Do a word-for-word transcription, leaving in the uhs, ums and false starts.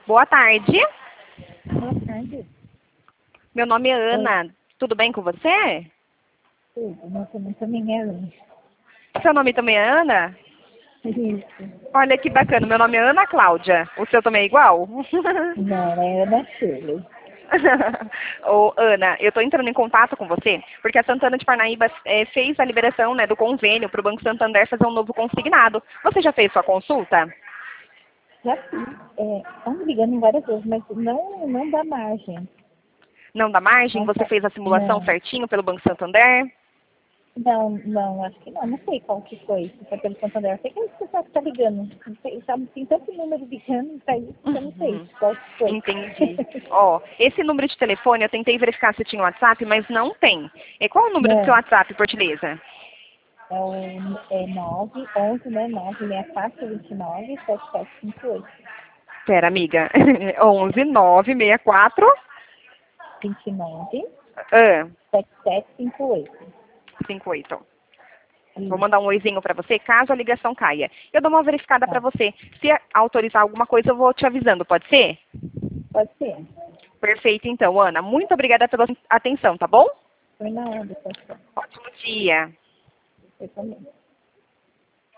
Boa tarde. Boa tarde. Meu nome é Oi. Ana. Tudo bem com você? Tudo. Nossa, eu também é Ana. Seu nome também é Ana? Isso. Olha que bacana. Meu nome é Ana Cláudia. O seu também é igual? Não, é Ana Shirley. Ô, Ana, eu estou entrando em contato com você porque a Santana de Parnaíba eh, fez a liberação, né, do convênio para o Banco Santander fazer um novo consignado. Você já fez sua consulta? Já fiz. É, estão me ligando várias vezes, mas não, não dá margem. Não dá margem? Não, Você tá- fez a simulação não, certinho pelo Banco Santander? não, não, acho que não. Não sei qual que foi. Se foi pelo Santander. Eu sei que é esse pessoal que está ligando. Não sei, tá, tem tanto número ligando para isso que eu não sei Uhum. qual que foi. Entendi. Ó, esse número de telefone eu tentei verificar se tinha WhatsApp, mas não tem. E qual é o número do seu Não, WhatsApp, por gentileza? é o é nove onze, né? nove seis quatro, dois nove, sete sete cinco oito. Pera, amiga. onze nove seis quatro vinte e nove, ah, sete sete cinco oito. cinco oito. Vou Isso, mandar um oizinho para você, caso a ligação caia. Eu dou uma verificada para tá. você. Se autorizar alguma coisa, eu vou te avisando, pode ser? Pode ser. Perfeito, então, Ana. Muito obrigada pela atenção, tá bom? Foi na hora, pode ser. Ótimo dia. Eu também.